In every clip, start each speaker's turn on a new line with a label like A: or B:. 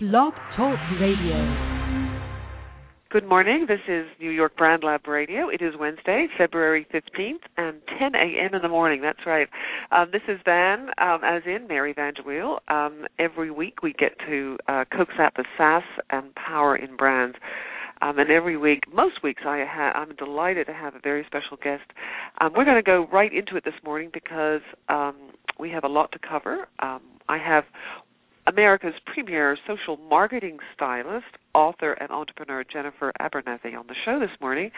A: Blog Talk Radio.
B: Good morning. This is New York Brand Lab Radio. It is Wednesday, February 15th, and 10 a.m. in the morning. That's right. This is Van, as in Mary Vanderweel. Every week we get to coax out the sass and power in brands. And every week, most weeks, I'm delighted to have a very special guest. We're going to go right into it this morning because we have a lot to cover. I have America's premier social marketing stylist, author, and entrepreneur Jennifer Abernethy on the show this morning.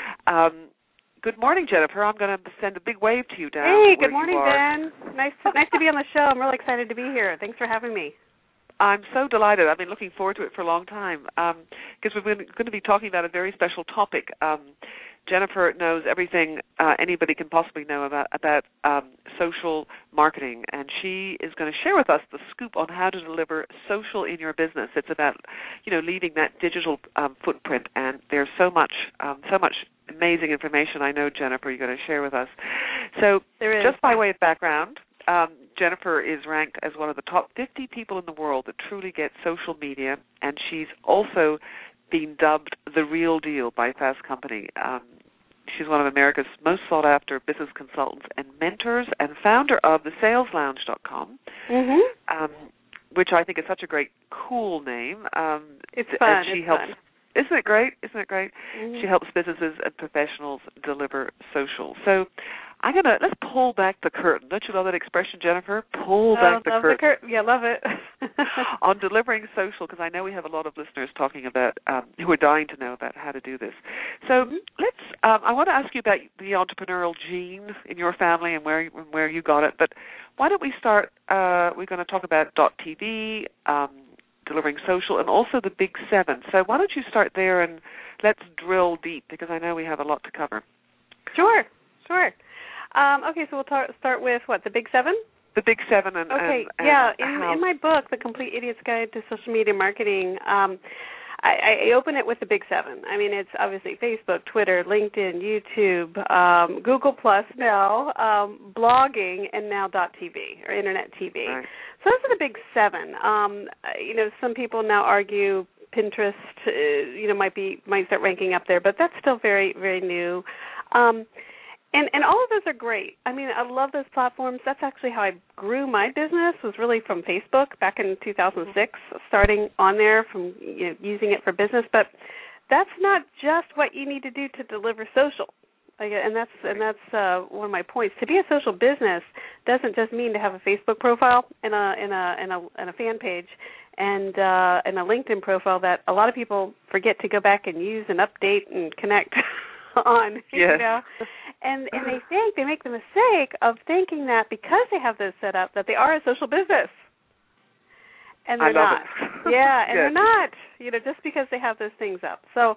B: Good morning, Jennifer. I'm going to send a big wave to you down.
C: Hey, good morning, Ben. Nice to be on the show. I'm really excited to be here. Thanks for having me.
B: I'm so delighted. I've been looking forward to it for a long time because we're going to be talking about a very special topic. Jennifer knows everything anybody can possibly know about social marketing, and she is going to share with us the scoop on how to deliver social in your business. It's about, leaving that digital footprint, and there's so much amazing information I know, Jennifer, you're going to share with us. So just by way of background, Jennifer is ranked as one of the top 50 people in the world that truly get social media, and she's also been dubbed the real deal by Fast Company. She's one of America's most sought-after business consultants and mentors, and founder of thesaleslounge.com, which I think is such a great, cool name.
C: It's fun.
B: She helps.
C: Fun.
B: Isn't it great?
C: Mm-hmm.
B: She helps businesses and professionals deliver social. So let's pull back the curtain. Don't you love that expression, Jennifer? Pull back the curtain.
C: Yeah, love it.
B: On delivering social, because I know we have a lot of listeners talking about, who are dying to know about how to do this. So I want to ask you about the entrepreneurial gene in your family and where you got it. But why don't we start, we're going to talk about .tv, delivering social, and also the Big Seven. So why don't you start there and let's drill deep, because I know we have a lot to cover.
C: Sure. Okay, so we'll start with what, the Big Seven?
B: The Big Seven and
C: in my book, The Complete Idiot's Guide to Social Media Marketing, I open it with the Big Seven. I mean, it's obviously Facebook, Twitter, LinkedIn, YouTube, Google Plus now, blogging, and now .tv or Internet TV.
B: Right.
C: So those are the Big Seven. Some people now argue Pinterest, might start ranking up there, but that's still very, very new. And all of those are great. I mean, I love those platforms. That's actually how I grew my business, was really from Facebook back in 2006, starting on there from using it for business. But that's not just what you need to do to deliver social. And that's one of my points. To be a social business doesn't just mean to have a Facebook profile and a fan page and a LinkedIn profile that a lot of people forget to go back and use and update and connect on.
B: Yes.
C: And they make the mistake of thinking that because they have those set up that they are a social business. And they're not. Yeah, and they're not, just because they have those things up. So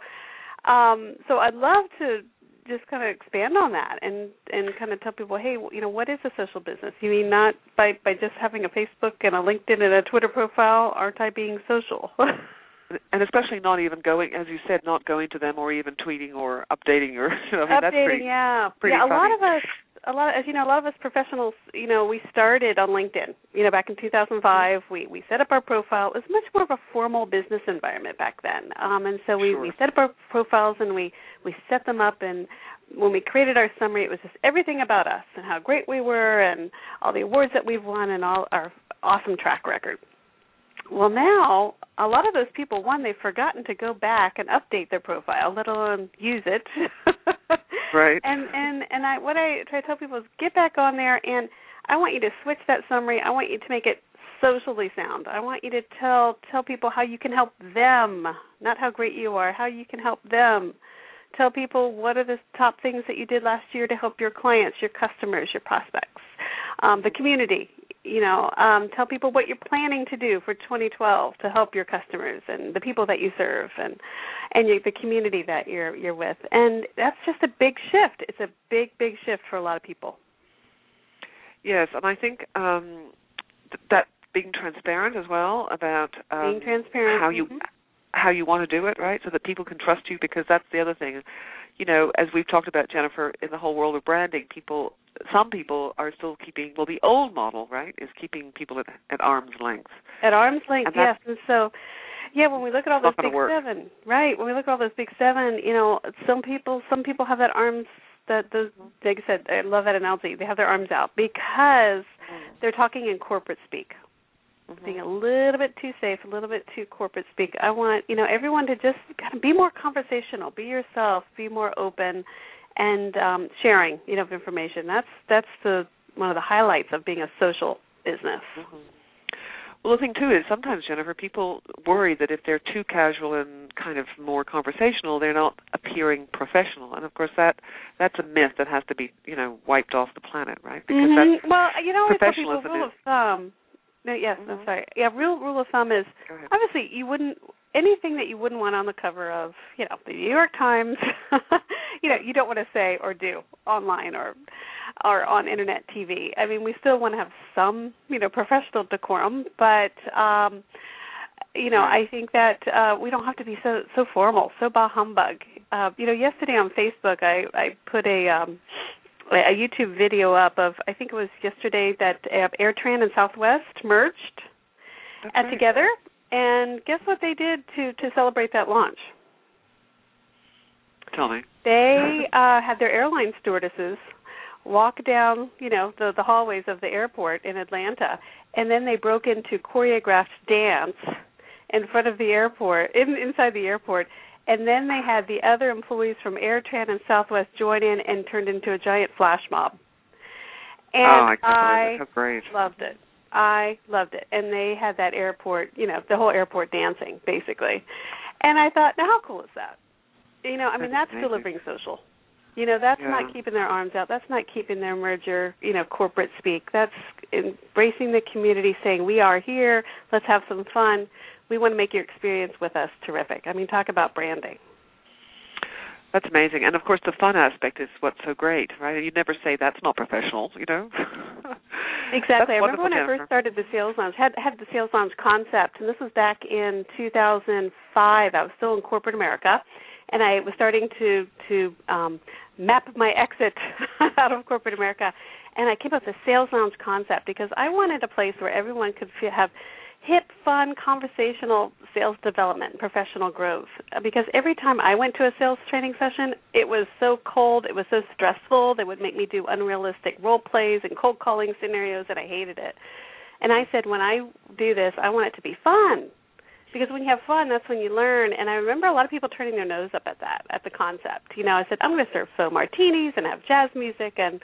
C: I'd love to just kind of expand on that and kind of tell people, hey, what is a social business? You mean not by just having a Facebook and a LinkedIn and a Twitter profile, aren't I being social?
B: And especially not even going, as you said, not going to them or even tweeting or updating or that's pretty funny.
C: A lot of us professionals, we started on LinkedIn. Back in 2005, we set up our profile. It was much more of a formal business environment back then, and so we set up our profiles and we set them up. And when we created our summary, it was just everything about us and how great we were and all the awards that we've won and all our awesome track record. Well, now, a lot of those people, they've forgotten to go back and update their profile, let alone use it.
B: Right.
C: What I try to tell people is get back on there, and I want you to switch that summary. I want you to make it socially sound. I want you to tell people how you can help them, not how great you are, how you can help them. Tell people what are the top things that you did last year to help your clients, your customers, your prospects, the community. Tell people what you're planning to do for 2012 to help your customers and the people that you serve and the community that you're with. And that's just a big shift. It's a big, big shift for a lot of people.
B: Yes, and I think that being transparent as well about
C: being transparent.
B: how you how you want to do it, right? So that people can trust you, because that's the other thing. You know, as we've talked about, Jennifer, in the whole world of branding, some people are still keeping, well, the old model, right, is keeping people at arm's length.
C: At arm's length,
B: and
C: yes. And so, yeah, when we look at all those big seven, right? When we look at all those big seven, you know, some people have that arms. Like I said, I love that analogy. They have their arms out because they're talking in corporate speak. Being a little bit too safe, a little bit too corporate speak. I want, you know, everyone to just kind of be more conversational, be yourself, be more open, and sharing, you know, of information. That's one of the highlights of being a social business.
B: Well, the thing too is sometimes, Jennifer, people worry that if they're too casual and kind of more conversational, they're not appearing professional. And of course, that's a myth that has to be, you know, wiped off the planet, right? Because that's
C: well, you know,
B: professionalism
C: rule of thumb. No, yes, I'm sorry. Yeah, rule of thumb is obviously anything that you wouldn't want on the cover of, you know, the New York Times, you know, you don't want to say or do online or on internet TV. I mean, we still want to have some, you know, professional decorum, but you know, I think that we don't have to be so formal, so bah humbug. You know, yesterday on Facebook, I put a YouTube video up of, I think it was yesterday, that AirTran and Southwest merged together. And guess what they did to celebrate that launch?
B: Tell me.
C: They had their airline stewardesses walk down, you know, the hallways of the airport in Atlanta, and then they broke into choreographed dance in front of the airport, inside the airport. And then they had the other employees from AirTran and Southwest join in and turned into a giant flash mob. And I loved it. I loved it. And they had that airport, you know, the whole airport dancing, basically. And I thought, now how cool is that? You know, I mean, that's delivering social. You know, that's not keeping their arms out. That's not keeping their merger, you know, corporate speak. That's embracing the community, saying, we are here, let's have some fun. We want to make your experience with us terrific. I mean, talk about branding.
B: That's amazing. And, of course, the fun aspect is what's so great, right? And you'd never say that's not professional, you know?
C: Exactly. I remember when I first started the Sales Lounge, had the Sales Lounge concept, and this was back in 2005. I was still in corporate America, and I was starting to map my exit out of corporate America, and I came up with the Sales Lounge concept because I wanted a place where everyone could have hip, fun, conversational sales development and professional growth. Because every time I went to a sales training session, it was so cold, it was so stressful. They would make me do unrealistic role plays and cold calling scenarios, and I hated it. And I said, when I do this, I want it to be fun. Because when you have fun, that's when you learn. And I remember a lot of people turning their nose up at that, at the concept. You know, I said, I'm going to serve faux martinis and have jazz music, and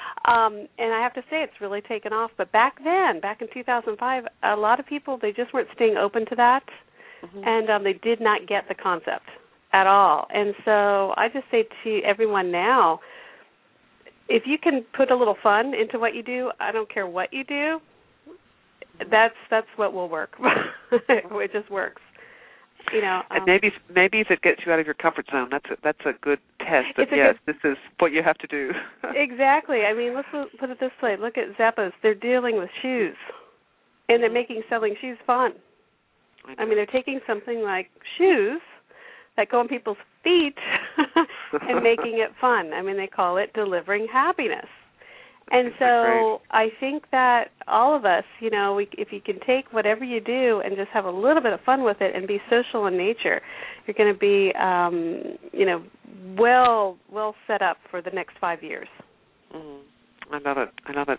C: I have to say it's really taken off. But back then, back in 2005, a lot of people, they just weren't staying open to that, and they did not get the concept at all. And so I just say to everyone now, if you can put a little fun into what you do, I don't care what you do, that's what will work. It just works. You know,
B: and maybe if it gets you out of your comfort zone, that's a good test that this is what you have to do.
C: Exactly. I mean, let's put it this way. Look at Zappos. They're dealing with shoes, and they're making selling shoes fun. I mean, they're taking something like shoes that go on people's feet and making it fun. I mean, they call it delivering happiness. And so I think that all of us, you know, if you can take whatever you do and just have a little bit of fun with it and be social in nature, you're going to be, you know, well set up for the next 5 years.
B: I love it.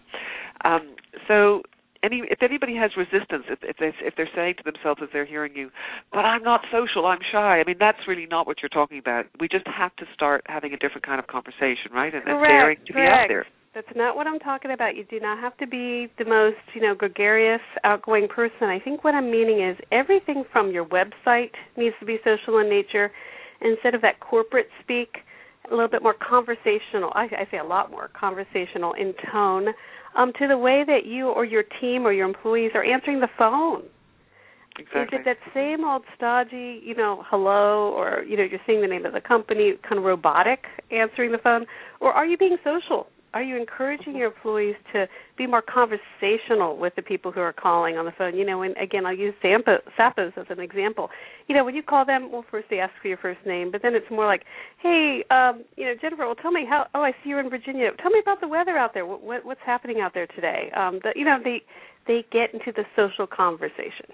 B: So if anybody has resistance, if they're saying to themselves as they're hearing you, but I'm not social, I'm shy, I mean, that's really not what you're talking about. We just have to start having a different kind of conversation, right? And daring to be out there.
C: That's not what I'm talking about. You do not have to be the most, you know, gregarious, outgoing person. I think what I'm meaning is everything from your website needs to be social in nature. Instead of that corporate speak, a little bit more conversational. I say a lot more conversational in tone, to the way that you or your team or your employees are answering the phone.
B: Exactly.
C: Is it that same old stodgy, you know, hello, or, you know, you're saying the name of the company, kind of robotic answering the phone, or are you being social Are you encouraging your employees to be more conversational with the people who are calling on the phone? And again, I'll use Zappos as an example. When you call them, well, first they ask for your first name, but then it's more like, hey, Jennifer, well, tell me how. Oh, I see you're in Virginia. Tell me about the weather out there. What's happening out there today? They get into the social conversation,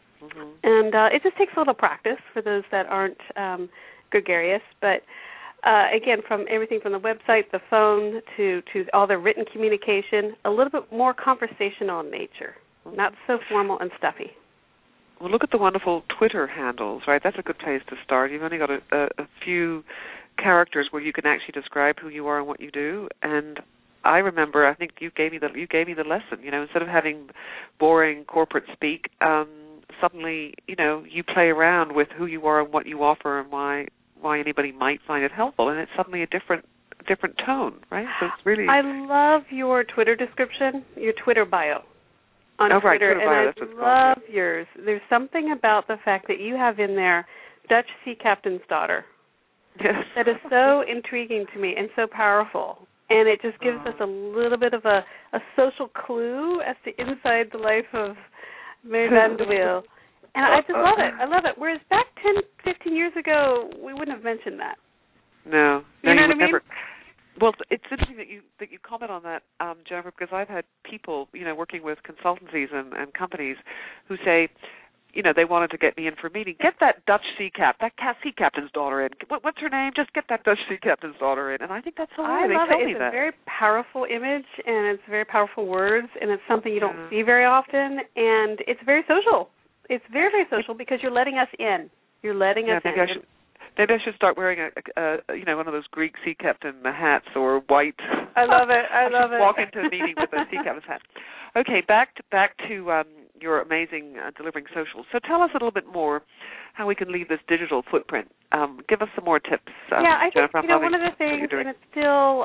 C: and it just takes a little practice for those that aren't gregarious, but. Again, from everything from the website, the phone, to all the written communication, a little bit more conversational in nature, not so formal and stuffy.
B: Well, look at the wonderful Twitter handles, right? That's a good place to start. You've only got a few characters where you can actually describe who you are and what you do. And I remember, I think you gave me the lesson. Instead of having boring corporate speak, suddenly you play around with who you are and what you offer and why anybody might find it helpful, and it's suddenly a different tone, right? So it's really.
C: I love your Twitter description, your Twitter bio on Twitter,
B: right, Twitter bio,
C: and
B: that's what it's
C: I love
B: called,
C: yours. There's something about the fact that you have in there Dutch sea captain's daughter.
B: Yes.
C: That is so intriguing to me and so powerful, and it just gives us a little bit of a social clue as to inside the life of Mary Van de Wiel. And I just love it. I love it. Whereas back 10, 15 years ago, we wouldn't have mentioned that.
B: No.
C: You know what I mean?
B: Never. Well, it's interesting that you comment on that, Jennifer, because I've had people, working with consultancies and companies who say, they wanted to get me in for a meeting. Get that Dutch sea captain's daughter in. What's her name? Just get that Dutch sea captain's daughter in. And I think that's so
C: I love it. It's a very powerful image, and it's very powerful words, and it's something you don't see very often, and it's very social. It's very, very social because you're letting us in. You're letting us in.
B: Maybe I should start wearing a one of those Greek sea captain hats or white.
C: I love it. I love it.
B: Walk into a meeting with a sea captain's hat. Okay, back to your amazing delivering social. So tell us a little bit more how we can leave this digital footprint. Give us some more tips.
C: I think
B: Jennifer,
C: one of the things, and it's still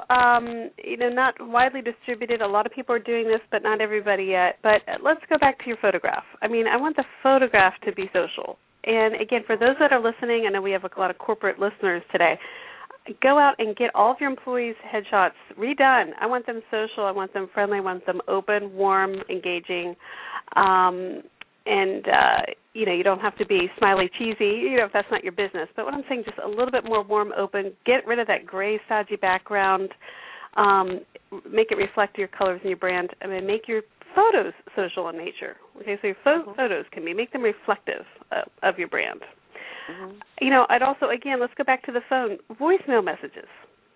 C: not widely distributed. A lot of people are doing this, but not everybody yet. But let's go back to your photograph. I want the photograph to be social. And again, for those that are listening, I know we have a lot of corporate listeners today. Go out and get all of your employees' headshots redone. I want them social. I want them friendly. I want them open, warm, engaging. You don't have to be smiley, cheesy, if that's not your business. But what I'm saying, just a little bit more warm, open. Get rid of that gray, stodgy background. Make it reflect your colors and your brand. Make your photos social in nature. Okay, so your photos can make them reflective of your brand. Mm-hmm. I'd also, again, let's go back to the phone, voicemail messages.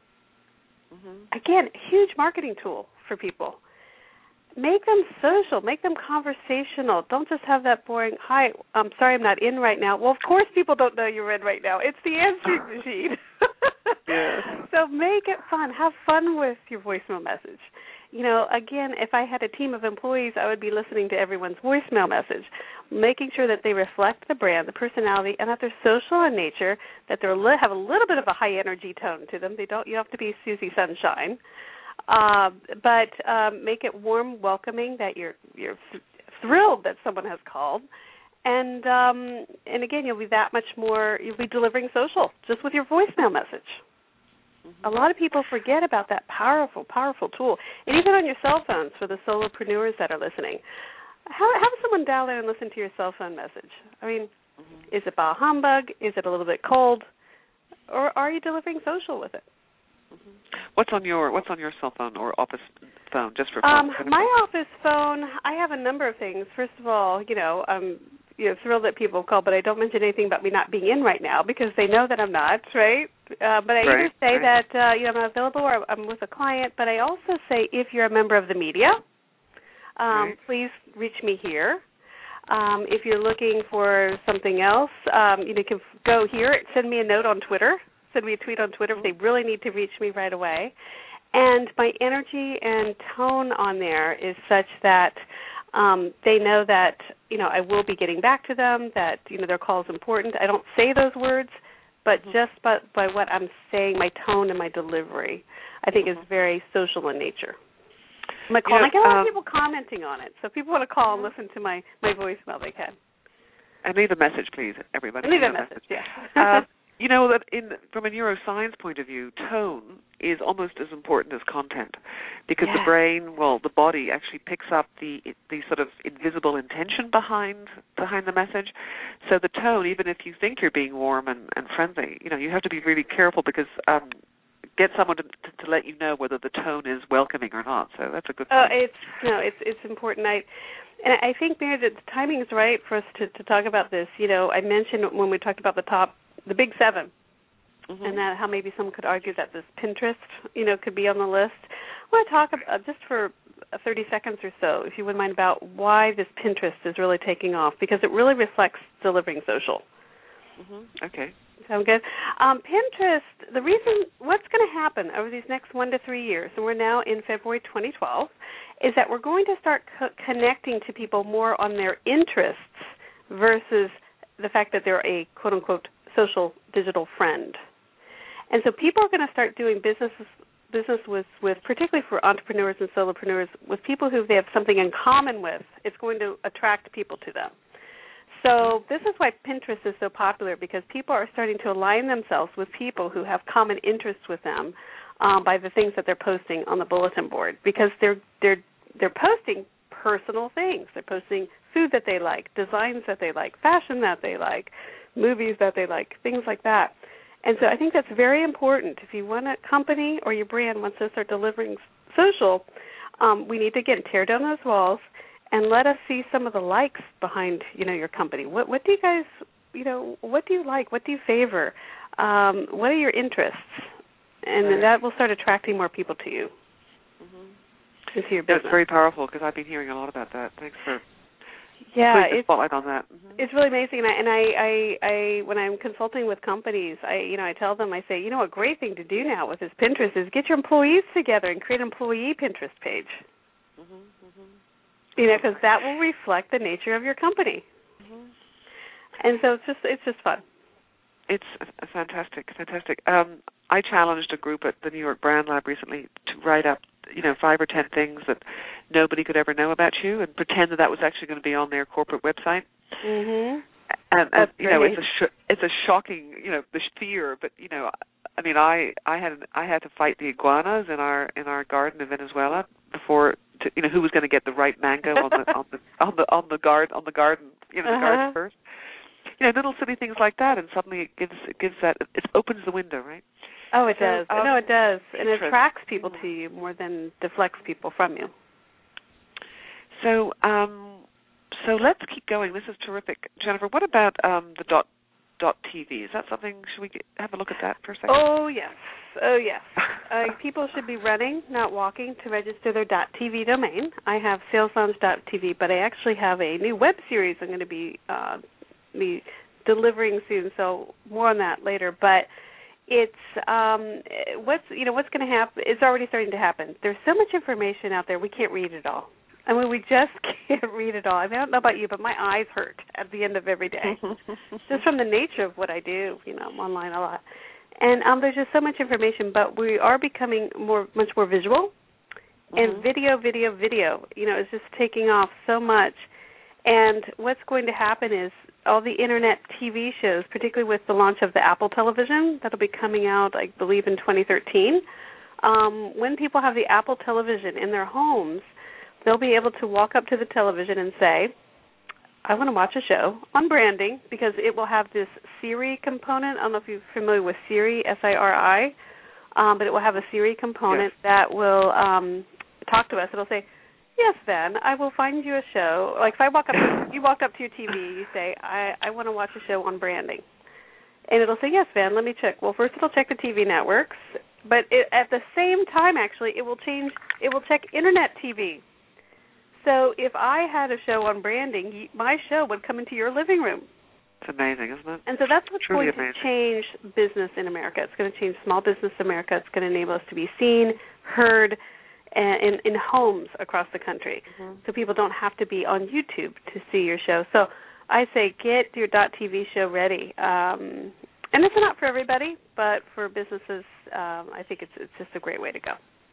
C: Mm-hmm. Again, huge marketing tool for people. Make them social. Make them conversational. Don't just have that boring, hi, I'm sorry I'm not in right now. Well, of course people don't know you're in right now. It's the answering machine.
B: Yes.
C: So make it fun. Have fun with your voicemail message. Again, if I had a team of employees, I would be listening to everyone's voicemail message, making sure that they reflect the brand, the personality, and that they're social in nature, that they have a little bit of a high energy tone to them. You have to be Susie Sunshine, but make it warm, welcoming, that you're thrilled that someone has called, and again, you'll be delivering social just with your voicemail message. A lot of people forget about that powerful, powerful tool. And even on your cell phones, for the solopreneurs that are listening, have someone dial in and listen to your cell phone message. Is it bah humbug? Is it a little bit cold? Or are you delivering social with it?
B: What's on your cell phone or office phone, just for fun?
C: My office phone, I have a number of things. First of all, I'm thrilled that people call, but I don't mention anything about me not being in right now because they know that I'm not, right? But I either say that I'm available or I'm with a client, but I also say if you're a member of the media, please reach me here. If you're looking for something else, you can go here, send me a note on Twitter, send me a tweet on Twitter if they really need to reach me right away. And my energy and tone on there is such that they know that, I will be getting back to them, that, their call is important. I don't say those words, but just by what I'm saying, my tone and my delivery, I think is very social in nature. I get a lot of people commenting on it, so if people want to call and listen to my voicemail, they can.
B: And leave a message, please, everybody.
C: Leave a message, yeah.
B: You know that from a neuroscience point of view, tone is almost as important as content, because the brain, the body actually picks up the sort of invisible intention behind the message. So the tone, even if you think you're being warm and friendly, you have to be really careful, because get someone to let you know whether the tone is welcoming or not. So that's a good point.
C: It's important. And I think, Mary, that the timing is right for us to talk about this. I mentioned when we talked about the big 7, and that how maybe someone could argue that this Pinterest, could be on the list. I want to talk about, just for 30 seconds or so, if you wouldn't mind, about why this Pinterest is really taking off, because it really reflects delivering social.
B: Okay.
C: Sound good? Pinterest, the reason, what's going to happen over these next 1 to 3 years, and we're now in February 2012, is that we're going to start connecting to people more on their interests versus the fact that they're a quote-unquote social digital friend. And so people are going to start doing business with particularly for entrepreneurs and solopreneurs, with people who they have something in common with. It's going to attract people to them. So this is why Pinterest is so popular, because people are starting to align themselves with people who have common interests with them by the things that they're posting on the bulletin board, because they're posting personal things. They're posting food that they like, designs that they like, fashion that they like, movies that they like, things like that. And so I think that's very important. If you want a company or your brand wants to start delivering social, we need to tear down those walls and let us see some of the likes behind, your company. What do you guys, what do you like? What do you favor? What are your interests? And then that will start attracting more people to you. Into your business.
B: That's very powerful, because I've been hearing a lot about that. Thanks for putting the spotlight on that.
C: It's really amazing. And I when I'm consulting with companies, I tell them, I say, a great thing to do now with this Pinterest is get your employees together and create an employee Pinterest page. Because that will reflect the nature of your company. And so it's just fun.
B: It's fantastic. I challenged a group at the New York Brand Lab recently to write up, 5 or 10 things that nobody could ever know about you, and pretend that was actually going to be on their corporate website. And it's a shocking, the fear. But I had to fight the iguanas in our garden in Venezuela before. Who was going to get the right mango on the garden first. Little silly things like that, and suddenly it gives that, it opens the window, right?
C: Oh, it does. No, it does, and it attracts people to you more than deflects people from you.
B: So let's keep going. This is terrific, Jennifer. What about the .tv? Is that something? Should we have a look at that for a second?
C: Oh yes. People should be running, not walking, to register their .tv domain. I have saleslounge.tv, but I actually have a new web series I'm going to be delivering soon. So more on that later. But it's what's going to happen. It's already starting to happen. There's so much information out there, we can't read it all. We just can't read it all. I don't know about you, but my eyes hurt at the end of every day, just from the nature of what I do. I'm online a lot, and there's just so much information. But we are becoming much more visual, and video. Is just taking off so much. And what's going to happen is all the internet TV shows, particularly with the launch of the Apple television, that'll be coming out, I believe, in 2013. When people have the Apple television in their homes, they'll be able to walk up to the television and say, I want to watch a show on branding, because it will have this Siri component. I don't know if you're familiar with Siri, S-I-R-I, but it will have a Siri component that will talk to us. It'll say, yes, Van, I will find you a show. Like if you walk up to your TV, you say, I want to watch a show on branding. And it'll say, yes, Van, let me check. Well, first it'll check the TV networks, but at the same time, actually, it will check internet TV. So if I had a show on branding, my show would come into your living room.
B: It's amazing, isn't it?
C: And so that's what's going to change business in America. It's going to change small business America. It's going to enable us to be seen, heard, in homes across the country. So people don't have to be on YouTube to see your show. So I say get your .tv show ready. And it's not for everybody, but for businesses, I think it's just a great way to go.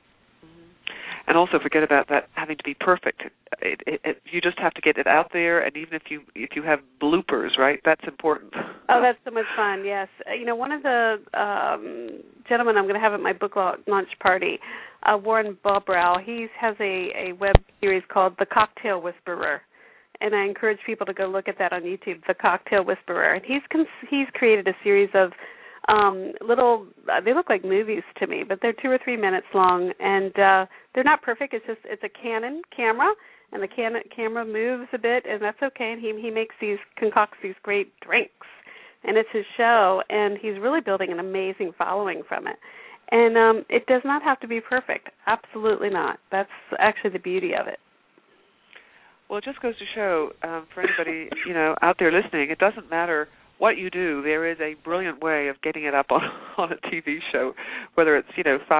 B: And also forget about that having to be perfect. You just have to get it out there, and even if you have bloopers, right, that's important.
C: Oh, that's so much fun. Yes, one of the gentlemen I'm going to have at my book launch party, Warren Bobrow. He has a web series called The Cocktail Whisperer, and I encourage people to go look at that on YouTube. The Cocktail Whisperer, and he's created a series of little. They look like movies to me, but they're 2 or 3 minutes long, and they're not perfect. It's a Canon camera. And the camera moves a bit, and that's okay. And he concocts these great drinks, and it's his show, and he's really building an amazing following from it. And it does not have to be perfect. Absolutely not. That's actually the beauty of it.
B: Well, it just goes to show for anybody out there listening, it doesn't matter what you do. There is a brilliant way of getting it up on a TV show, whether it's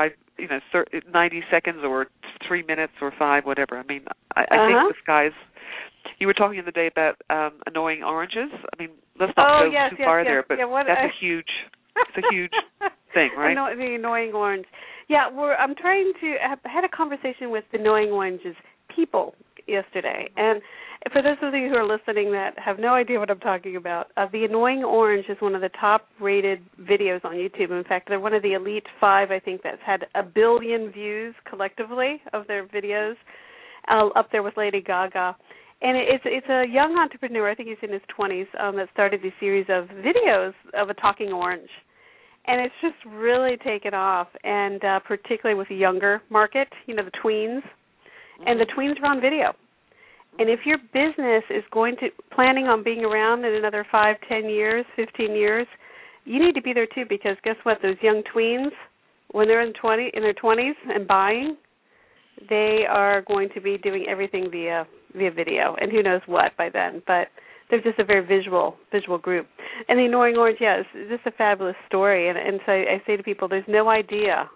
B: 90 seconds or 3 minutes or 5, whatever. I mean, I think this guy's. You were talking the other day about annoying oranges. I mean, let's not go too far there, but that's a huge. It's a huge thing, right?
C: The annoying orange. Yeah, I'm trying to. I had a conversation with the annoying oranges people yesterday, and for those of you who are listening that have no idea what I'm talking about, the Annoying Orange is one of the top-rated videos on YouTube. In fact, they're one of the elite 5, I think, that's had 1 billion views collectively of their videos, up there with Lady Gaga. And it's a young entrepreneur, I think he's in his 20s, that started this series of videos of a talking orange. And it's just really taken off, and particularly with the younger market, the tweens. And the tweens are on video. And if your business is planning on being around in another 5, 10 years, 15 years, you need to be there too, because guess what? Those young tweens, when they're in their 20s and buying, they are going to be doing everything via video, and who knows what by then. But they're just a very visual group. And the Annoying Orange, it's just a fabulous story. And so I say to people, there's no idea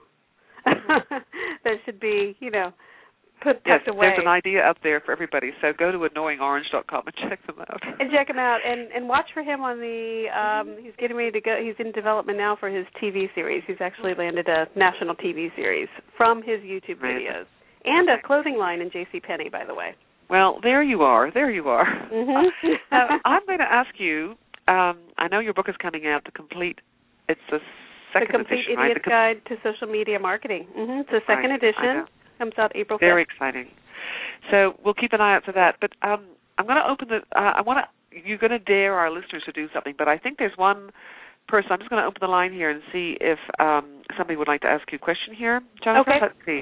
C: that should be, tucked away.
B: There's an idea up there for everybody. So go to annoyingorange.com and check them out.
C: And watch for him on the. He's getting ready to go. He's in development now for his TV series. He's actually landed a national TV series from his YouTube videos, and a clothing line in JCPenney, by the way.
B: Well, there you are.
C: Mm-hmm.
B: Now, I'm going to ask you. I know your book is coming out. It's the second edition,
C: Complete Idiot's Guide to Social Media Marketing. Mm-hmm. It's the second edition. Comes out April 5th.
B: Very exciting. So we'll keep an eye out for that. But I'm going to open you're going to dare our listeners to do something, but I think there's one person. I'm just going to open the line here and see if somebody would like to ask you a question here. Jennifer,
C: okay.
B: Let's see.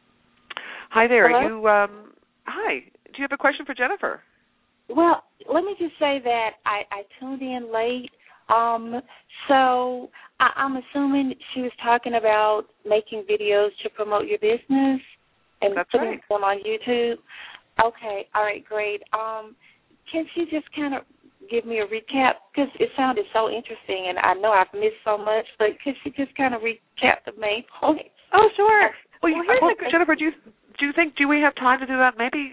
B: Hi there.
D: Hello?
B: Hi. Do you have a question for Jennifer?
D: Well, let me just say that I tuned in late. So I'm assuming she was talking about making videos to promote your business and putting them on YouTube. Okay, all right, great. Can she just kind of give me a recap? Because it sounded so interesting, and I know I've missed so much, but could she just kind of recap the main points?
C: Oh, sure.
B: Well, Jennifer, do we have time to do that? Maybe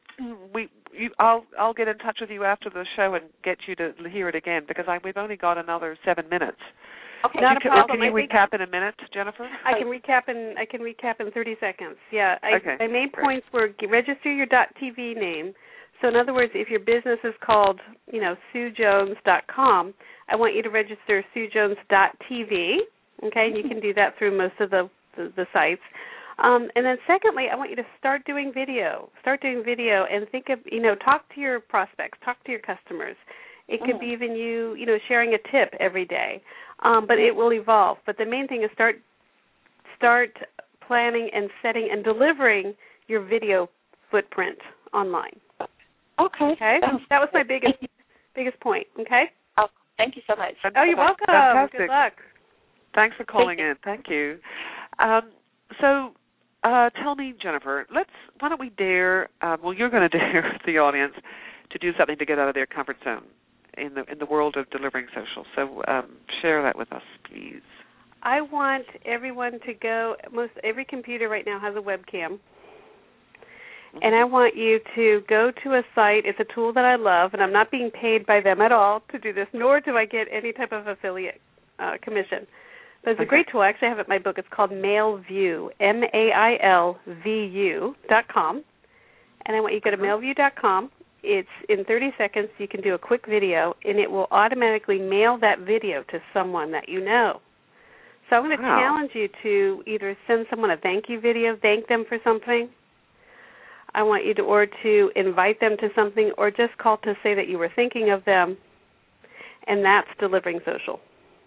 B: I'll get in touch with you after the show and get you to hear it again, because we've only got another 7 minutes.
C: Okay, not a problem.
B: Can you recap in a minute, Jennifer?
C: I can recap in 30 seconds. Yeah. My main points were register your .tv name. So in other words, if your business is called, SueJones.com, I want you to register SueJones.tv. Okay, and you can do that through most of the sites. And then secondly, I want you to start doing video. And think of, talk to your prospects, talk to your customers. It could be even you sharing a tip every day. But it will evolve. But the main thing is start planning and setting and delivering your video footprint online.
D: Okay.
C: That was my biggest point. Okay.
D: Oh, thank you so much.
C: Oh, you're welcome.
B: Fantastic.
C: Good luck.
B: Thanks for calling in. Thank you. So tell me, Jennifer, why don't we dare? You're going to dare the audience to do something to get out of their comfort zone in the world of delivering social. So share that with us, please.
C: I want everyone to go. Every computer right now has a webcam. And I want you to go to a site. It's a tool that I love, and I'm not being paid by them at all to do this, nor do I get any type of affiliate commission. But it's a great tool. I actually have it in my book. It's called MailView, MailVU.com. And I want you to go to MailView.com, It's in 30 seconds. You can do a quick video, and it will automatically mail that video to someone that you know. So I'm going to challenge you to either send someone a thank you video, thank them for something. I want you to, or to invite them to something, or just call to say that you were thinking of them, and that's delivering social.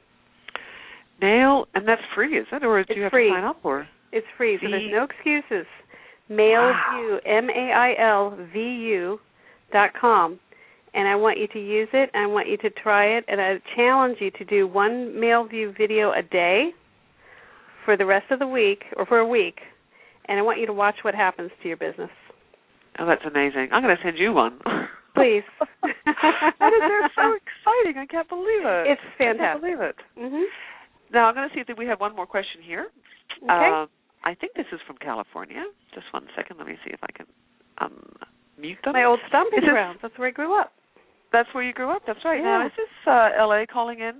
B: Mail, and that's free, is it? Or do you have to sign up? Or
C: it's free, so there's no excuses. Mailvu, MAILVU.com, and I want you to use it, and I want you to try it, and I challenge you to do one MailView video a day for the rest of the week, or for a week, and I want you to watch what happens to your business.
B: Oh, that's amazing. I'm going to send you one.
C: Please.
B: They're so exciting. I can't believe it.
C: It's fantastic.
B: I can't believe it.
C: Mm-hmm.
B: Now, I'm going to see if we have one more question here.
C: Okay.
B: I think this is from California. Just 1 second. Let me see if I can mute them.
C: My old stomping grounds. That's where I grew up.
B: That's where you grew up? That's right.
C: Yeah.
B: Now, is this L.A. calling in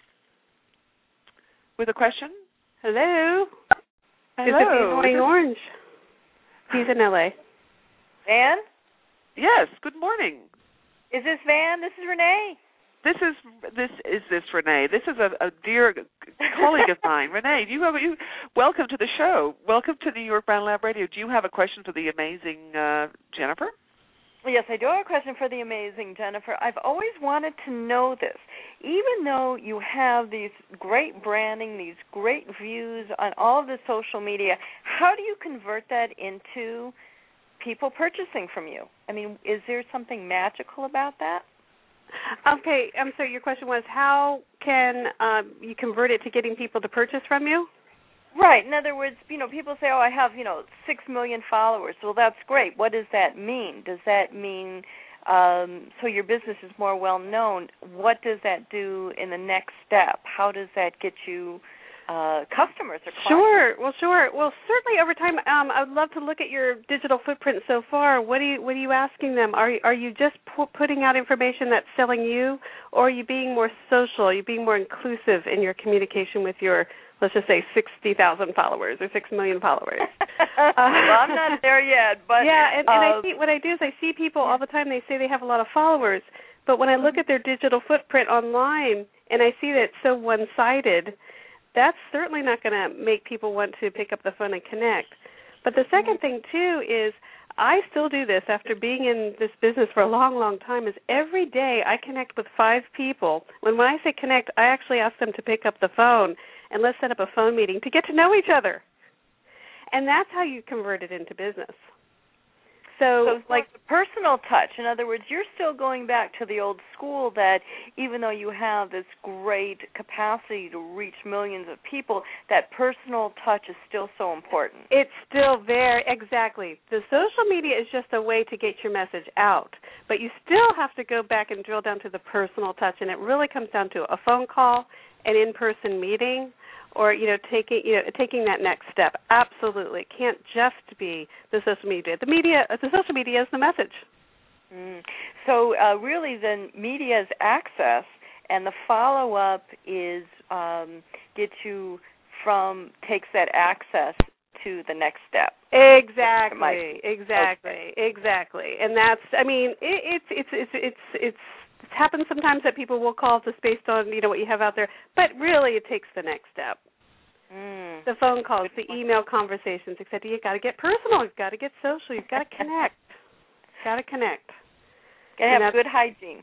B: with a question?
C: Hello.
B: Hello.
C: Is it the annoying orange? He's in L.A.
E: Van?
B: Yes. Good morning.
E: Is this Van? This is Renee.
B: This is Renee. This is a dear colleague of mine. Renee, welcome to the show. Welcome to New York Brand Lab Radio. Do you have a question for the amazing Jennifer?
E: Yes, I do have a question for the amazing Jennifer. I've always wanted to know this. Even though you have these great branding, these great views on all of the social media, how do you convert that into people purchasing from you? I mean, is there something magical about that?
C: Okay, so your question was how can you convert it to getting people to purchase from you?
E: Right. In other words, people say, I have, 6 million followers. Well, that's great. What does that mean? Does that mean so your business is more well-known? What does that do in the next step? How does that get you customers or clients?
C: Sure. Well, certainly over time, I would love to look at your digital footprint so far. What are you asking them? Are you just putting out information that's selling you, or are you being more social? Are you being more inclusive in your communication with your, let's just say, 60,000 followers or 6 million followers?
E: Well, I'm not there yet, but
C: and I see what I do is I see people all the time. They say they have a lot of followers, but when I look at their digital footprint online and I see that it's so one-sided, that's certainly not going to make people want to pick up the phone and connect. But the second thing, too, is I still do this after being in this business for a long, long time, is every day I connect with 5 people. When I say connect, I actually ask them to pick up the phone and let's set up a phone meeting to get to know each other. And that's how you convert it into business. So
E: like the personal touch. In other words, you're still going back to the old school that even though you have this great capacity to reach millions of people, that personal touch is still so important.
C: It's still exactly. The social media is just a way to get your message out, but you still have to go back and drill down to the personal touch, and it really comes down to a phone call, an in-person meeting, or taking that next step. Absolutely, it can't just be the social media. The social media is the message.
E: So really, then media's access, and the follow-up is takes that access to the next step.
C: Exactly. And that's, it's happens sometimes that people will call just based on what you have out there, but really it takes the next step. The phone calls, the email conversations, etc. You got to get personal. You've got to get social. You've got to connect. Got to connect.
E: Got to have good hygiene.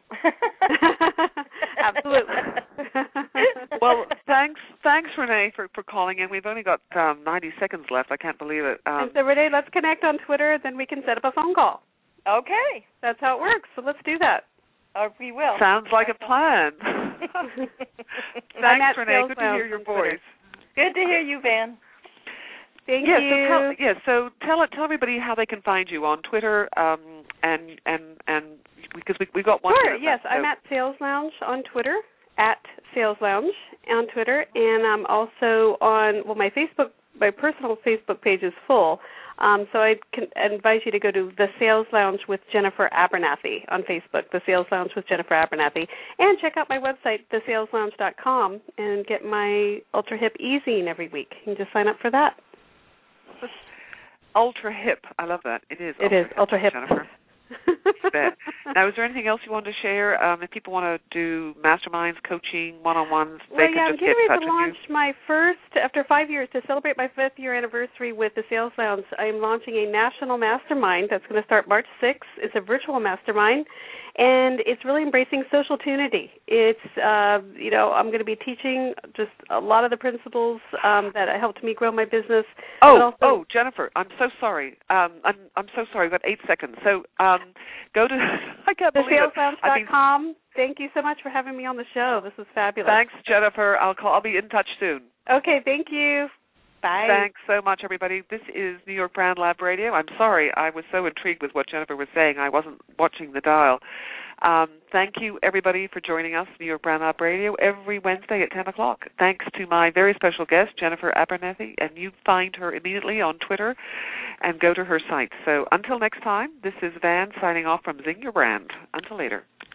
C: Absolutely.
B: Well, thanks, Renee, for calling in. We've only got 90 seconds left. I can't believe it.
C: And so, Renee, let's connect on Twitter, then we can set up a phone call.
E: Okay.
C: That's how it works. So let's do that.
E: We will.
B: Sounds like a plan. Thanks, Renee. Good to hear your voice.
E: Good to hear you, Van.
C: Thank you.
B: So tell everybody how they can find you on Twitter, and because we got one.
C: Sure. Yes, I'm at Sales Lounge on Twitter. At Sales Lounge on Twitter, and I'm also on my personal Facebook page is full. So I can advise you to go to The Sales Lounge with Jennifer Abernathy on Facebook, The Sales Lounge with Jennifer Abernathy, and check out my website, thesaleslounge.com, and get my Ultra Hip e-zine every week. You can just sign up for that.
B: Ultra Hip. I love that. It is
C: Ultra Hip.
B: Jennifer. bet. Now, is there anything else you want to share? If people want to do masterminds, coaching, one-on-ones, they can just get in touch with you.
C: I'm getting ready to launch my first, after 5 years, to celebrate my 5th year anniversary with the Sales Lounge. I'm launching a national mastermind that's going to start March 6th. It's a virtual mastermind, and it's really embracing social tunity. It's, I'm going to be teaching just a lot of the principles that helped me grow my business.
B: Oh, Jennifer, I'm so sorry. I'm so sorry. We've got 8 seconds. So go to I can't believe it.
C: TheSalesLounge.com. Thank you so much for having me on the show. This is fabulous.
B: Thanks, Jennifer. I'll be in touch soon.
C: Okay, thank you. Bye.
B: Thanks so much, everybody. This is New York Brand Lab Radio. I'm sorry, I was so intrigued with what Jennifer was saying. I wasn't watching the dial. Thank you, everybody, for joining us, New York Brand Lab Radio, every Wednesday at 10 o'clock. Thanks to my very special guest, Jennifer Abernethy, and you find her immediately on Twitter and go to her site. So until next time, this is Van signing off from Zing Your Brand. Until later.